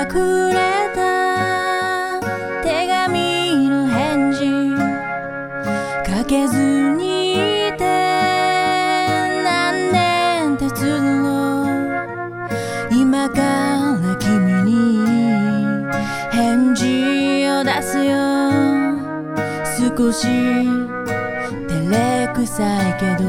くれた手紙の返事書けずにいて何年経つの。今から君に返事を出すよ。少し照れくさいけど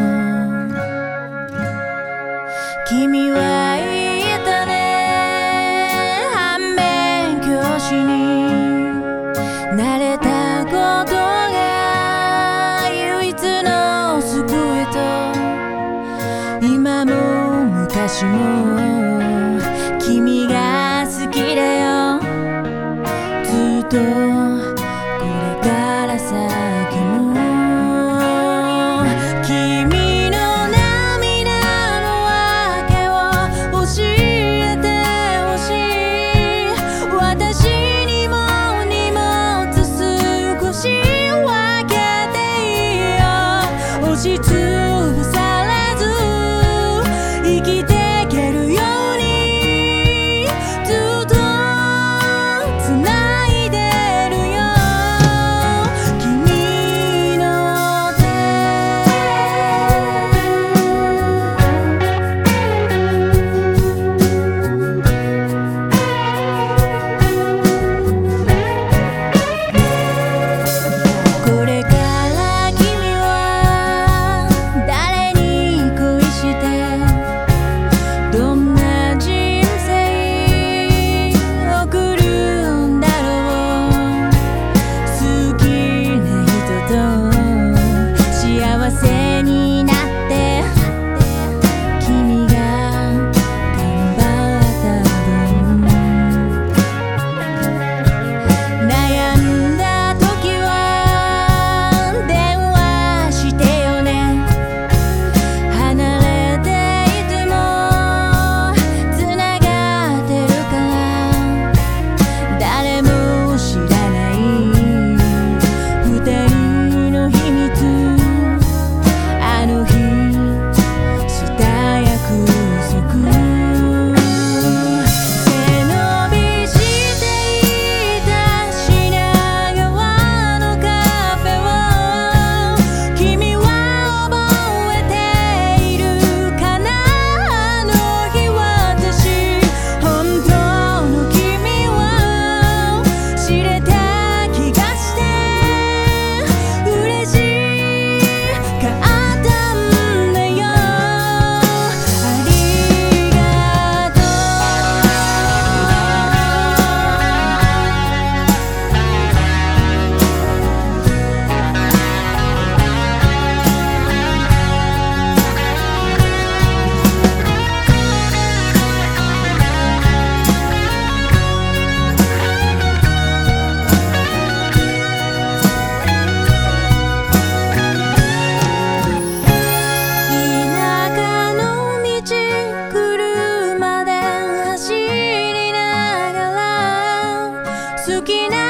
君は言ったね。反面教師になれたことが唯一の救いと。今も昔も君が好きだよ。ずっとこれから先も君の涙の訳を教えてほしい。私にも荷物少し分けていいよ。押しつぶされず生きていけるようにずっと繋いでるよ。君の手これから君は誰に恋してどんな人生送るんだろう。好きな人と幸せになって君が頑張った分悩んだ時は電話してよね。離れていてもつながってるから誰も知らない二人の秘密。あの日した約束背伸びしていた品川のカフェを君は覚えているかな。あの日私本当の君を知れた気がして嬉しかったんだよ。ありがとう。田舎の道車で走りながら好きな